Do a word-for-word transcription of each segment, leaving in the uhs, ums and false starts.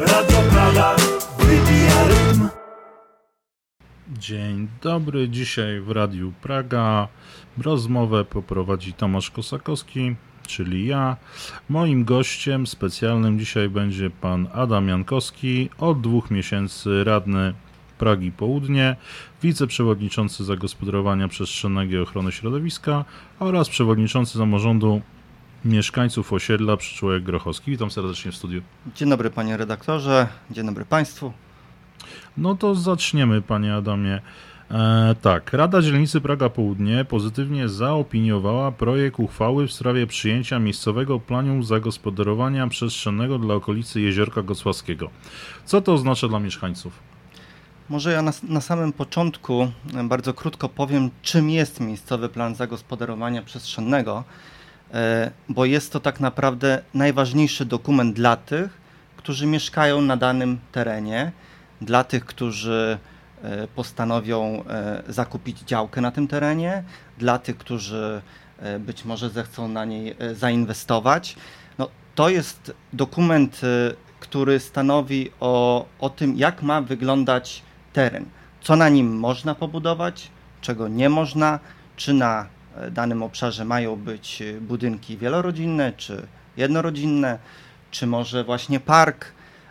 Radio Praga wybija rytm. Dzień dobry, dzisiaj w Radiu Praga rozmowę poprowadzi Tomasz Kosakowski, czyli ja. Moim gościem specjalnym dzisiaj będzie pan Adam Jankowski, od dwóch miesięcy radny Pragi Południe, wiceprzewodniczący zagospodarowania przestrzennego i ochrony środowiska oraz przewodniczący zarządu mieszkańców osiedla Przyczółek Grochowski. Witam serdecznie w studiu. Dzień dobry panie redaktorze, dzień dobry państwu. No to zaczniemy, panie Adamie. E, tak, Rada Dzielnicy Praga Południe pozytywnie zaopiniowała projekt uchwały w sprawie przyjęcia miejscowego planu zagospodarowania przestrzennego dla okolicy Jeziorka Gocławskiego. Co to oznacza dla mieszkańców? Może ja na, na samym początku bardzo krótko powiem, czym jest miejscowy plan zagospodarowania przestrzennego, e, bo jest to tak naprawdę najważniejszy dokument dla tych, którzy mieszkają na danym terenie, dla tych, którzy postanowią zakupić działkę na tym terenie, dla tych, którzy być może zechcą na niej zainwestować. No, to jest dokument, który stanowi o, o tym, jak ma wyglądać teren, co na nim można pobudować, czego nie można, czy na danym obszarze mają być budynki wielorodzinne, czy jednorodzinne, czy może właśnie park,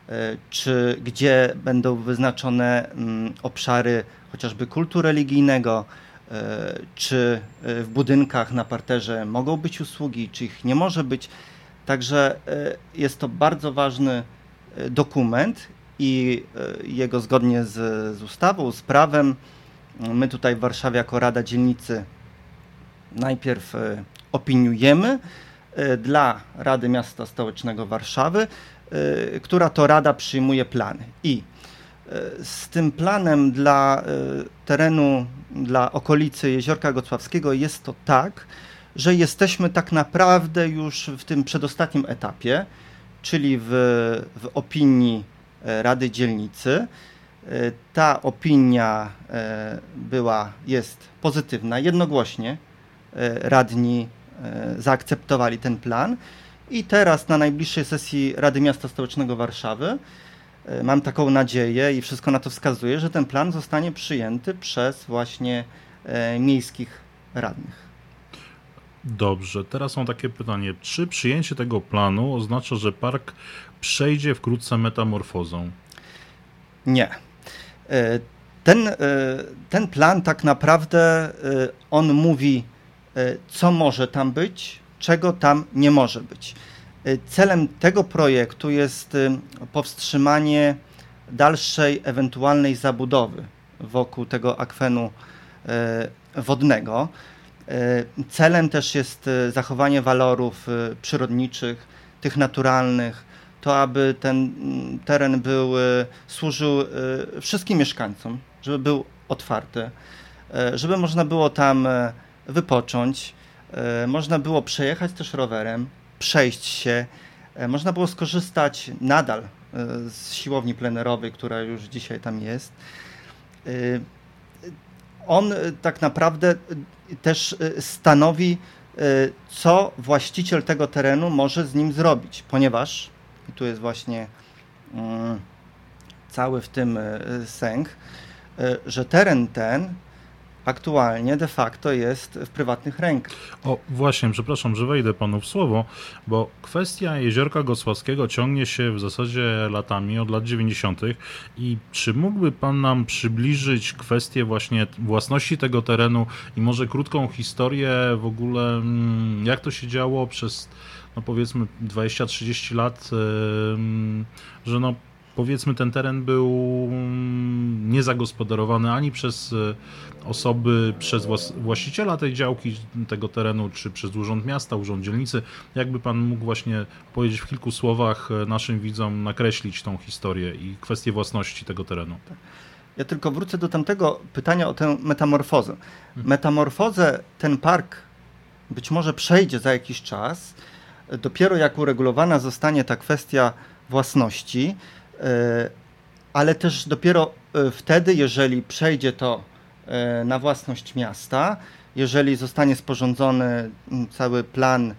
czy gdzie będą wyznaczone obszary chociażby kultu religijnego, czy w budynkach na parterze mogą być usługi, czy ich nie może być. Także jest to bardzo ważny dokument i jego zgodnie z, z ustawą, z prawem, my tutaj w Warszawie jako Rada Dzielnicy najpierw opiniujemy dla Rady Miasta Stołecznego Warszawy, która to rada przyjmuje plany. I z tym planem dla terenu, dla okolicy Jeziorka Gocławskiego jest to tak, że jesteśmy tak naprawdę już w tym przedostatnim etapie, czyli w, w opinii Rady Dzielnicy. Ta opinia była, jest pozytywna, jednogłośnie radni zaakceptowali ten plan. I teraz na najbliższej sesji Rady Miasta Stołecznego Warszawy mam taką nadzieję i wszystko na to wskazuje, że ten plan zostanie przyjęty przez właśnie e, miejskich radnych. Dobrze, teraz mam takie pytanie. Czy przyjęcie tego planu oznacza, że park przejdzie wkrótce metamorfozą? Nie. E, ten, e, ten plan tak naprawdę e, on mówi, e, co może tam być, czego tam nie może być. Celem tego projektu jest powstrzymanie dalszej ewentualnej zabudowy wokół tego akwenu wodnego. Celem też jest zachowanie walorów przyrodniczych, tych naturalnych, to aby ten teren był, służył wszystkim mieszkańcom, żeby był otwarty, żeby można było tam wypocząć, można było przejechać też rowerem, przejść się, można było skorzystać nadal z siłowni plenerowej, która już dzisiaj tam jest. On tak naprawdę też stanowi, co właściciel tego terenu może z nim zrobić, ponieważ, i tu jest właśnie cały w tym sęk, że teren ten aktualnie de facto jest w prywatnych rękach. O, właśnie, przepraszam, że wejdę panu w słowo, bo kwestia Jeziorka Gocławskiego ciągnie się w zasadzie latami, od lat dziewięćdziesiątych. I czy mógłby pan nam przybliżyć kwestię właśnie własności tego terenu i może krótką historię w ogóle, jak to się działo przez, no powiedzmy, dwadzieścia trzydzieści lat, że no powiedzmy ten teren był niezagospodarowany ani przez osoby, przez właściciela tej działki, tego terenu, czy przez Urząd Miasta, Urząd Dzielnicy. Jakby pan mógł właśnie powiedzieć w kilku słowach naszym widzom, nakreślić tą historię i kwestię własności tego terenu? Ja tylko wrócę do tamtego pytania o tę metamorfozę. Metamorfozę ten park być może przejdzie za jakiś czas, dopiero jak uregulowana zostanie ta kwestia własności, ale też dopiero wtedy, jeżeli przejdzie to na własność miasta, jeżeli zostanie sporządzony cały plan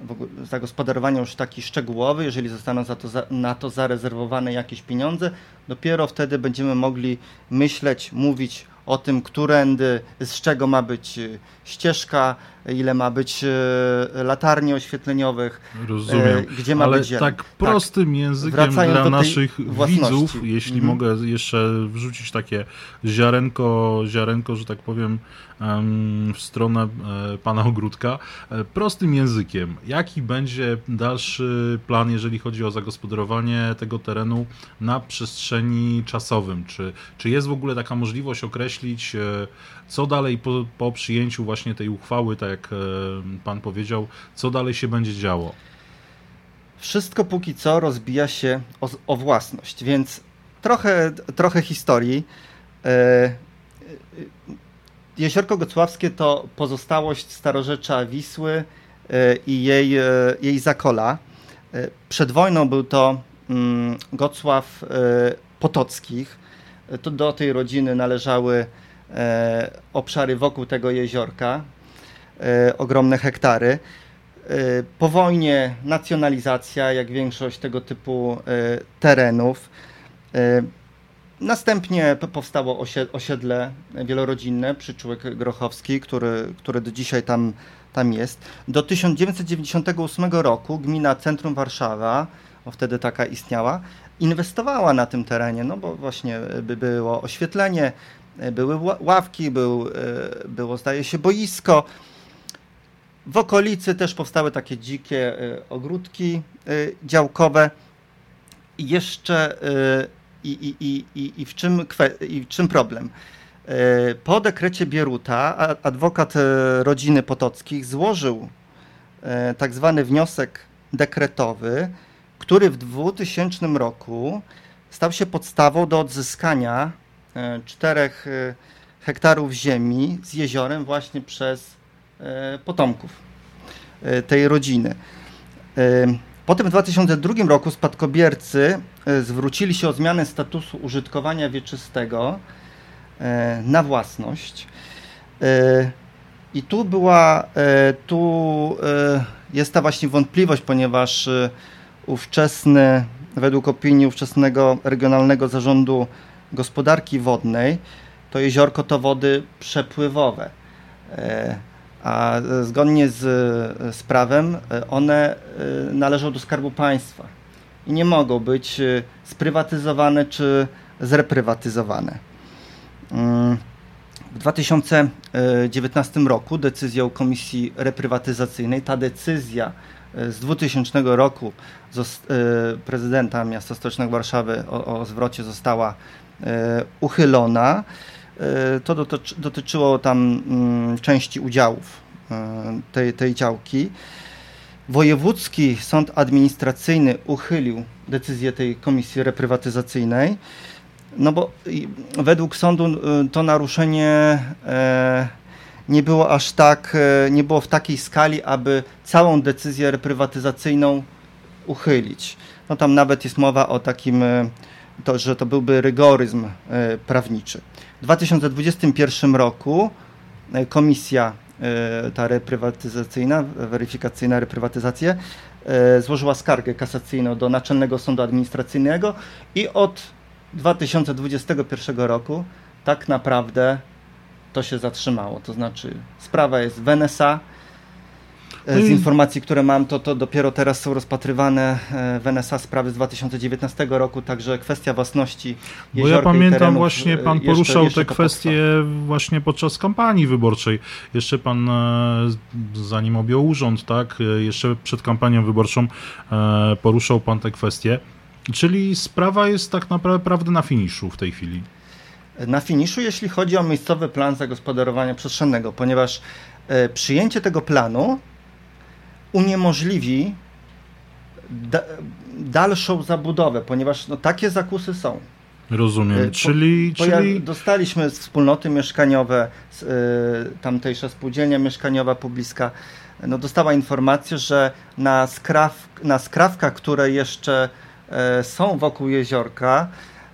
zagospodarowania już taki szczegółowy, jeżeli zostaną za to, za, na to zarezerwowane jakieś pieniądze, dopiero wtedy będziemy mogli myśleć, mówić o tym, którędy, z czego ma być ścieżka, ile ma być latarni oświetleniowych, rozumiem, gdzie ma ale być zieleń. tak prostym tak. językiem Wracając dla do tej naszych własności. widzów, jeśli mhm. mogę jeszcze wrzucić takie ziarenko, ziarenko, że tak powiem, w stronę pana Ogródka. Prostym językiem, jaki będzie dalszy plan, jeżeli chodzi o zagospodarowanie tego terenu na przestrzeni czasowym? Czy, czy jest w ogóle taka możliwość określić, co dalej po, po przyjęciu właśnie tej uchwały, tak jak pan powiedział, co dalej się będzie działo? Wszystko póki co rozbija się o, o własność, więc trochę, trochę historii. Jeziorko Gocławskie to pozostałość starorzecza Wisły i jej, jej zakola. Przed wojną był to Gocław Potockich. To do tej rodziny należały obszary wokół tego jeziorka, ogromne hektary. Po wojnie nacjonalizacja, jak większość tego typu terenów. Następnie powstało osiedle wielorodzinne, Przyczółek Grochowski, który, który do dzisiaj tam, tam jest. Do tysiąc dziewięćset dziewięćdziesiątego ósmego roku gmina Centrum Warszawa, bo wtedy taka istniała, inwestowała na tym terenie, no bo właśnie by było oświetlenie, były ławki, był, było zdaje się boisko. W okolicy też powstały takie dzikie ogródki działkowe. I jeszcze i, i, i, i, w czym, i w czym problem? Po dekrecie Bieruta adwokat rodziny Potockich złożył tak zwany wniosek dekretowy, który w dwutysięcznym roku stał się podstawą do odzyskania czterech hektarów ziemi z jeziorem właśnie przez potomków tej rodziny. Potem w dwa tysiące drugim roku spadkobiercy zwrócili się o zmianę statusu użytkowania wieczystego na własność. I tu była, tu jest ta właśnie wątpliwość, ponieważ ówczesny, według opinii ówczesnego Regionalnego Zarządu Gospodarki Wodnej, to jeziorko to wody przepływowe, a zgodnie z, z prawem one należą do Skarbu Państwa i nie mogą być sprywatyzowane czy zreprywatyzowane. W dwa tysiące dziewiętnastym roku decyzją Komisji Reprywatyzacyjnej, ta decyzja z dwutysięcznego roku prezydenta miasta stołecznego Warszawy o, o zwrocie została uchylona. To dotyczy, dotyczyło tam części udziałów tej, tej działki. Wojewódzki Sąd Administracyjny uchylił decyzję tej Komisji Reprywatyzacyjnej, no bo według sądu to naruszenie nie było aż tak, nie było w takiej skali, aby całą decyzję reprywatyzacyjną uchylić. No tam nawet jest mowa o takim, to, że to byłby rygoryzm prawniczy. W dwa tysiące dwudziestym pierwszym roku komisja ta reprywatyzacyjna, weryfikacyjna reprywatyzację złożyła skargę kasacyjną do Naczelnego Sądu Administracyjnego i od dwa tysiące dwudziestego pierwszego roku tak naprawdę to się zatrzymało. To znaczy sprawa jest w N S A. Z informacji, które mam, to, to dopiero teraz są rozpatrywane w N S A sprawy z dwa tysiące dziewiętnastego roku, także kwestia własności jeziorka. Bo ja pamiętam właśnie, pan jeszcze, poruszał jeszcze te kwestie potrwa. właśnie podczas kampanii wyborczej. Jeszcze pan, zanim objął urząd, tak, jeszcze przed kampanią wyborczą poruszał pan te kwestie. Czyli sprawa jest tak naprawdę na finiszu w tej chwili. Na finiszu, jeśli chodzi o miejscowy plan zagospodarowania przestrzennego, ponieważ przyjęcie tego planu uniemożliwi da, dalszą zabudowę, ponieważ no, takie zakusy są. Rozumiem, po, czyli... Bo czyli... Ja dostaliśmy wspólnoty mieszkaniowe, y, tamtejsza spółdzielnia mieszkaniowa pobliska, no, dostała informację, że na, skraw, na skrawkach, które jeszcze y, są wokół jeziorka, y,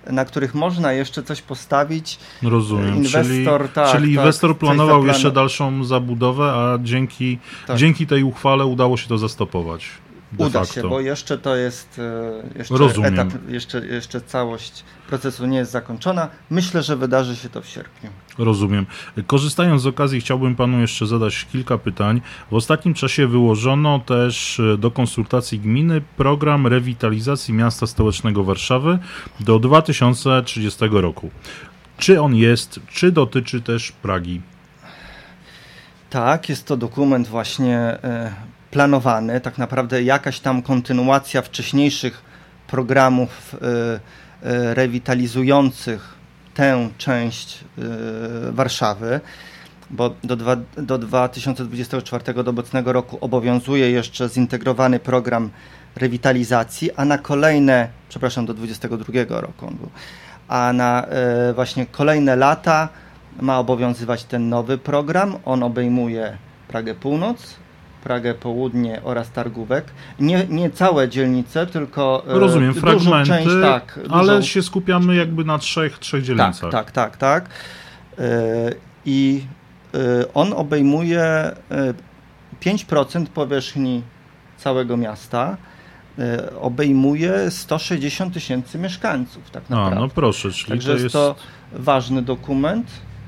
na których można jeszcze coś postawić. Rozumiem, Inwestor, czyli, tak, czyli tak, inwestor planował zaplanu- jeszcze dalszą zabudowę, a dzięki, Tak. dzięki tej uchwale udało się to zastopować. De Uda facto. się, bo jeszcze to jest e, jeszcze Rozumiem. etap, jeszcze, jeszcze całość procesu nie jest zakończona. Myślę, że wydarzy się to w sierpniu. Rozumiem. Korzystając z okazji, chciałbym panu jeszcze zadać kilka pytań. W ostatnim czasie wyłożono też do konsultacji gminy program rewitalizacji miasta stołecznego Warszawy do dwa tysiące trzydziestego roku. Czy on jest, czy dotyczy też Pragi? Tak, jest to dokument właśnie e, planowany, tak naprawdę jakaś tam kontynuacja wcześniejszych programów e, e, rewitalizujących tę część e, Warszawy, bo do, dwa, do dwa tysiące dwudziestego czwartego, do obecnego roku obowiązuje jeszcze zintegrowany program rewitalizacji, a na kolejne, przepraszam, do dwudziestego drugiego roku on był, a na e, właśnie kolejne lata ma obowiązywać ten nowy program. On obejmuje Pragę Północ, Pragę Południe oraz Targówek. Nie, nie całe dzielnice, tylko e, Rozumiem, dużą fragmenty, część, tak, ale dużą, się skupiamy jakby na trzech, trzech dzielnicach. tak, tak, tak, tak. E, I e, on obejmuje e, pięć procent powierzchni całego miasta. E, obejmuje sto sześćdziesiąt tysięcy mieszkańców, tak A, naprawdę. no proszę, czyli Także to jest jest... to ważny dokument,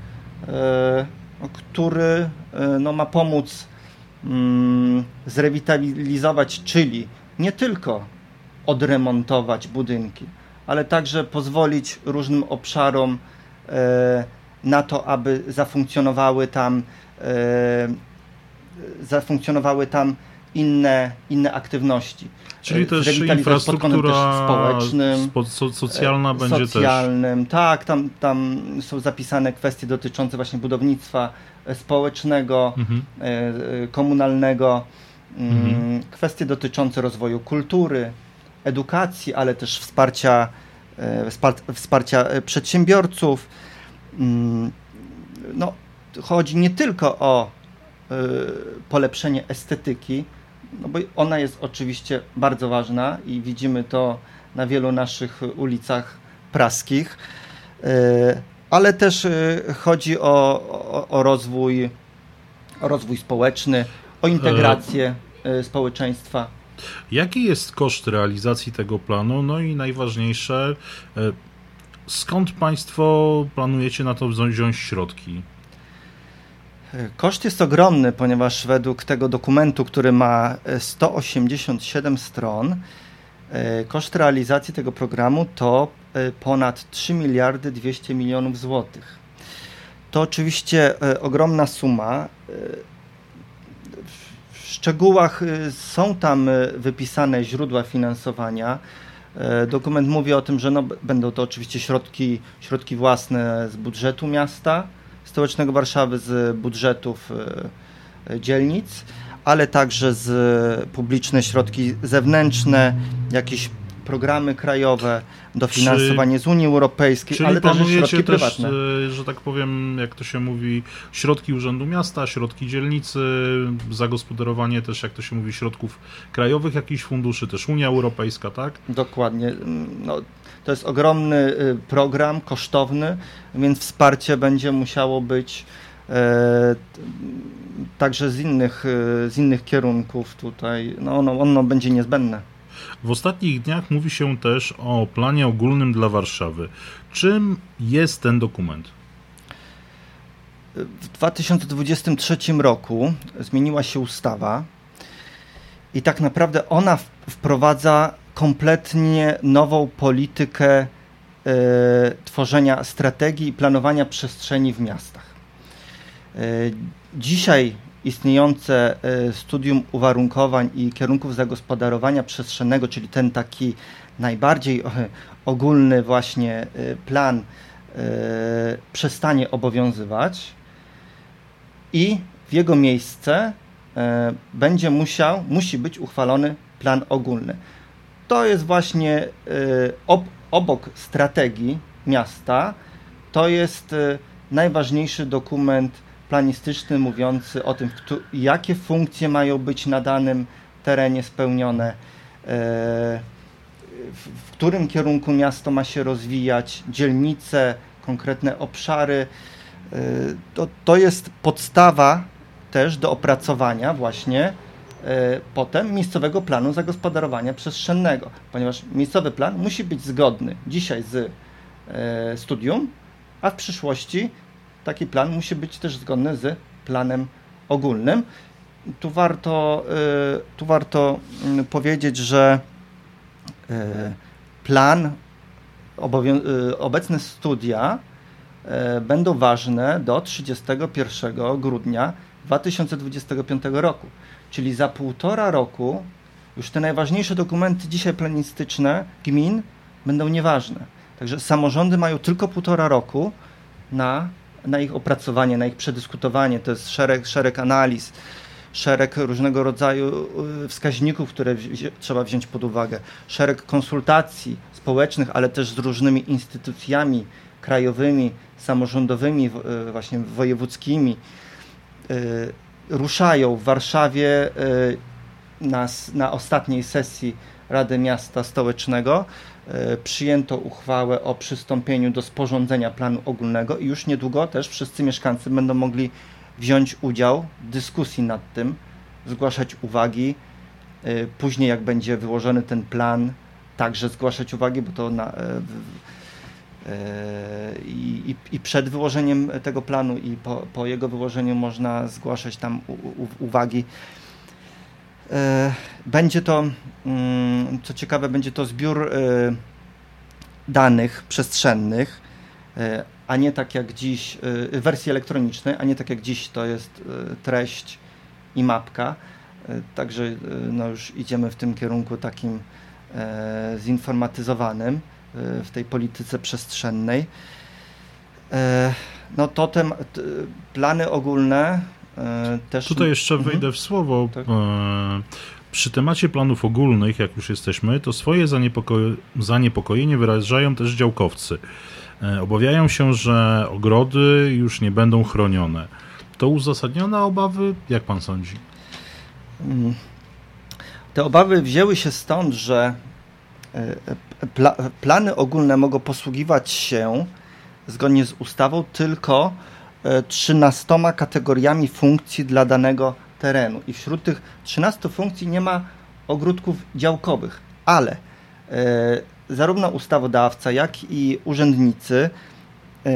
e, który e, no, ma pomóc mm, zrewitalizować, czyli nie tylko odremontować budynki, ale także pozwolić różnym obszarom e, na to, aby zafunkcjonowały tam e, zafunkcjonowały tam inne, inne aktywności. Czyli też Zrewitalizować pod kątem też infrastruktura społecznym, spo, so, socjalna będzie też. socjalnym, tak, tam, tam są zapisane kwestie dotyczące właśnie budownictwa społecznego, Mhm. e, komunalnego, Mhm. mm, kwestie dotyczące rozwoju kultury, edukacji, ale też wsparcia, e, wspar- wsparcia e, przedsiębiorców. Mm, no, chodzi nie tylko o e, polepszenie estetyki, no bo ona jest oczywiście bardzo ważna i widzimy to na wielu naszych ulicach praskich, e, ale też e, chodzi o, o, o rozwój, o rozwój społeczny, o integrację e, społeczeństwa. Jaki jest koszt realizacji tego planu? No i najważniejsze, e, skąd Państwo planujecie na to wziąć środki? Koszt jest ogromny, ponieważ według tego dokumentu, który ma sto osiemdziesiąt siedem stron, koszt realizacji tego programu to ponad trzy miliardy dwieście milionów złotych. To oczywiście ogromna suma. W szczegółach są tam wypisane źródła finansowania. Dokument mówi o tym, że no, będą to oczywiście środki, środki własne z budżetu miasta stołecznego Warszawy, z budżetów e, dzielnic, ale także z publiczne środki zewnętrzne, jakieś programy krajowe, dofinansowanie z Unii Europejskiej, Czyli ale też środki planujecie też, prywatne. e, że tak powiem, jak to się mówi, środki Urzędu Miasta, środki dzielnicy, zagospodarowanie też, jak to się mówi, środków krajowych, jakichś funduszy, też Unia Europejska, tak? Dokładnie. No, to jest ogromny program, kosztowny, więc wsparcie będzie musiało być e, także z innych, z innych kierunków tutaj. No, ono, ono będzie niezbędne. W ostatnich dniach mówi się też o planie ogólnym dla Warszawy. Czym jest ten dokument? W dwa tysiące dwudziestym trzecim roku zmieniła się ustawa i tak naprawdę ona wprowadza kompletnie nową politykę e, tworzenia strategii i planowania przestrzeni w miastach. E, dzisiaj istniejące e, studium uwarunkowań i kierunków zagospodarowania przestrzennego, czyli ten taki najbardziej e, ogólny właśnie e, plan e, przestanie obowiązywać i w jego miejsce e, będzie musiał, musi być uchwalony plan ogólny. To jest właśnie y, ob, obok strategii miasta, to jest y, najważniejszy dokument planistyczny mówiący o tym, kto, jakie funkcje mają być na danym terenie spełnione, y, w którym kierunku miasto ma się rozwijać, dzielnice, konkretne obszary. To, to jest podstawa też do opracowania właśnie potem miejscowego planu zagospodarowania przestrzennego, ponieważ miejscowy plan musi być zgodny dzisiaj z studium, a w przyszłości taki plan musi być też zgodny z planem ogólnym. Tu warto, tu warto powiedzieć, że plan, obecne studia będą ważne do trzydziestego pierwszego grudnia dwa tysiące dwudziestego piątego roku, czyli za półtora roku już te najważniejsze dokumenty dzisiaj planistyczne gmin będą nieważne. Także samorządy mają tylko półtora roku na, na ich opracowanie, na ich przedyskutowanie. To jest szereg, szereg analiz, szereg różnego rodzaju wskaźników, które wzi- trzeba wziąć pod uwagę, szereg konsultacji społecznych, ale też z różnymi instytucjami krajowymi, samorządowymi, właśnie wojewódzkimi. Ruszają w Warszawie na, na ostatniej sesji Rady Miasta Stołecznego. Przyjęto uchwałę o przystąpieniu do sporządzenia planu ogólnego i już niedługo też wszyscy mieszkańcy będą mogli wziąć udział w dyskusji nad tym, zgłaszać uwagi. Później jak będzie wyłożony ten plan, także zgłaszać uwagi, bo to na, i, i przed wyłożeniem tego planu i po, po jego wyłożeniu można zgłaszać tam u, u, uwagi. Będzie to, co ciekawe, będzie to zbiór danych przestrzennych, a nie tak jak dziś, w wersji elektronicznej, a nie tak jak dziś to jest treść i mapka. Także no już idziemy w tym kierunku takim zinformatyzowanym w tej polityce przestrzennej. No to te plany ogólne też... Tutaj jeszcze wejdę mhm. w słowo. Tak. Przy temacie planów ogólnych, jak już jesteśmy, to swoje zaniepoko- zaniepokojenie wyrażają też działkowcy. Obawiają się, że ogrody już nie będą chronione. To uzasadnione obawy? Jak pan sądzi? Te obawy wzięły się stąd, że pla- plany ogólne mogą posługiwać się zgodnie z ustawą tylko trzynastoma kategoriami funkcji dla danego terenu. I wśród tych trzynastu funkcji nie ma ogródków działkowych, ale e, zarówno ustawodawca, jak i urzędnicy e,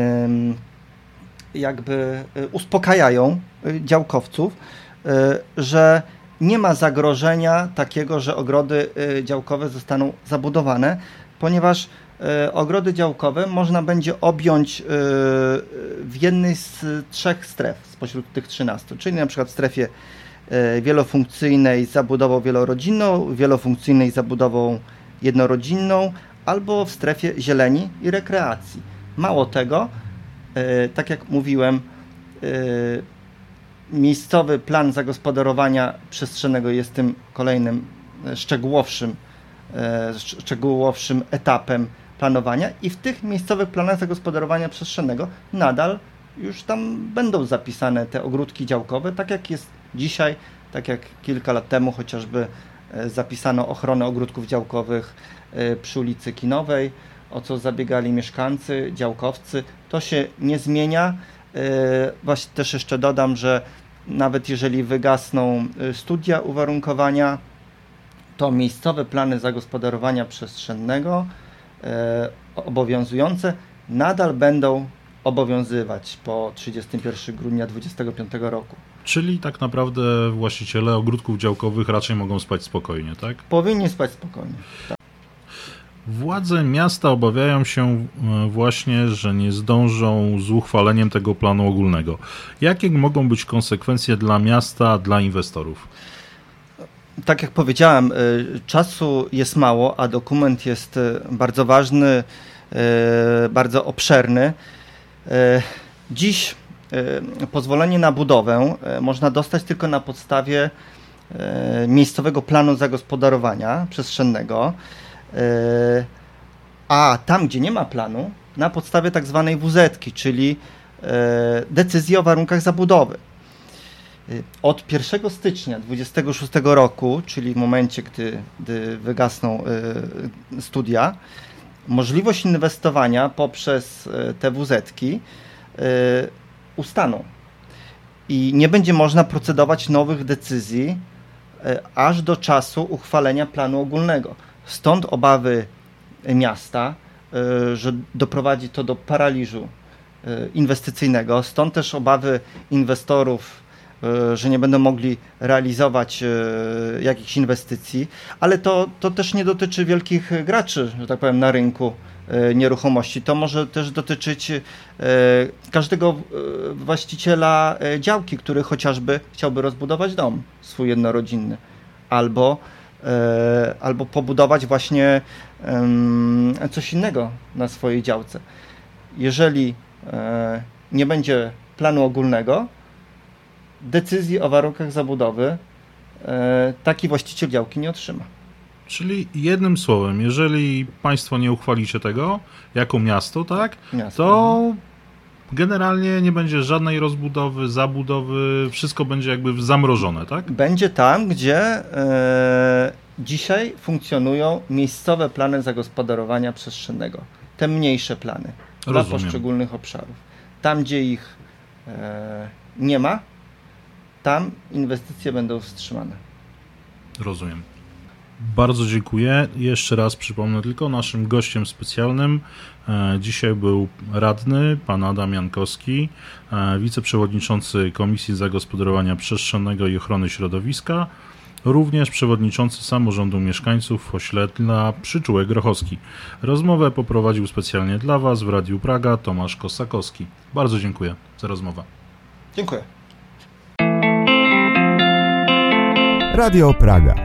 jakby uspokajają działkowców, e, że nie ma zagrożenia takiego, że ogrody e, działkowe zostaną zabudowane, ponieważ e, ogrody działkowe można będzie objąć e, w jednej z trzech stref spośród tych trzynastu, czyli na przykład w strefie wielofunkcyjnej z zabudową wielorodzinną, wielofunkcyjnej z zabudową jednorodzinną, albo w strefie zieleni i rekreacji. Mało tego, tak jak mówiłem, miejscowy plan zagospodarowania przestrzennego jest tym kolejnym szczegółowszym, szczegółowszym etapem planowania i w tych miejscowych planach zagospodarowania przestrzennego nadal już tam będą zapisane te ogródki działkowe, tak jak jest dzisiaj, tak jak kilka lat temu chociażby zapisano ochronę ogródków działkowych przy ulicy Kinowej, o co zabiegali mieszkańcy, działkowcy. To się nie zmienia. Właśnie też jeszcze dodam, że nawet jeżeli wygasną studia uwarunkowania, to miejscowe plany zagospodarowania przestrzennego obowiązujące nadal będą obowiązywać po trzydziestego pierwszego grudnia dwudziestego piątego roku. Czyli tak naprawdę właściciele ogródków działkowych raczej mogą spać spokojnie, tak? Powinni spać spokojnie, tak. Władze miasta obawiają się właśnie, że nie zdążą z uchwaleniem tego planu ogólnego. Jakie mogą być konsekwencje dla miasta, dla inwestorów? Tak jak powiedziałem, czasu jest mało, a dokument jest bardzo ważny, bardzo obszerny. Dziś pozwolenie na budowę można dostać tylko na podstawie miejscowego planu zagospodarowania przestrzennego, a tam, gdzie nie ma planu, na podstawie tak zwanej wuzetki, czyli decyzji o warunkach zabudowy. Od pierwszego stycznia dwudziestego szóstego roku, czyli w momencie, gdy, gdy wygasną studia, możliwość inwestowania poprzez te W Z-ki ustaną i nie będzie można procedować nowych decyzji aż do czasu uchwalenia planu ogólnego. Stąd obawy miasta, że doprowadzi to do paraliżu inwestycyjnego, stąd też obawy inwestorów, że nie będą mogli realizować jakichś inwestycji, ale to, to też nie dotyczy wielkich graczy, że tak powiem, na rynku nieruchomości. To może też dotyczyć każdego właściciela działki, który chociażby chciałby rozbudować dom swój jednorodzinny albo, albo pobudować właśnie coś innego na swojej działce. Jeżeli nie będzie planu ogólnego, decyzji o warunkach zabudowy taki właściciel działki nie otrzyma. Czyli jednym słowem, jeżeli państwo nie uchwalicie tego jako miasto, tak, Miasto. to generalnie nie będzie żadnej rozbudowy, zabudowy, wszystko będzie jakby zamrożone, tak? Będzie tam, gdzie e, dzisiaj funkcjonują miejscowe plany zagospodarowania przestrzennego. Te mniejsze plany Rozumiem. dla poszczególnych obszarów. Tam, gdzie ich e, nie ma, tam inwestycje będą wstrzymane. Rozumiem. Bardzo dziękuję. Jeszcze raz przypomnę tylko, naszym gościem specjalnym e, dzisiaj był radny, pan Adam Jankowski, e, wiceprzewodniczący Komisji Zagospodarowania Przestrzennego i Ochrony Środowiska, również przewodniczący Samorządu Mieszkańców Osiedla Przyczółek Grochowski. Rozmowę poprowadził specjalnie dla Was w Radiu Praga Tomasz Kosakowski. Bardzo dziękuję za rozmowę. Dziękuję. Radio Praga.